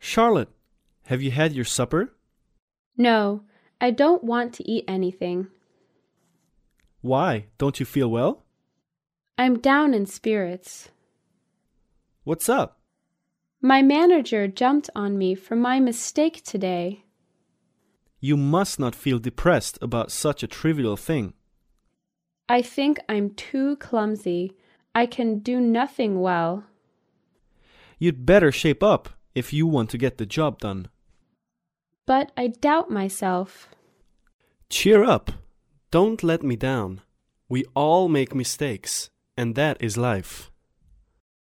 Charlotte, have you had your supper? No, I don't want to eat anything. Why? Don't you feel well? I'm down in spirits. What's up? My manager jumped on me for my mistake today. You must not feel depressed about such a trivial thing. I think I'm too clumsy. I can do nothing well. You'd better shape up if you want to get the job done. But I doubt myself. Cheer up. Don't let me down. We all make mistakes, and that is life.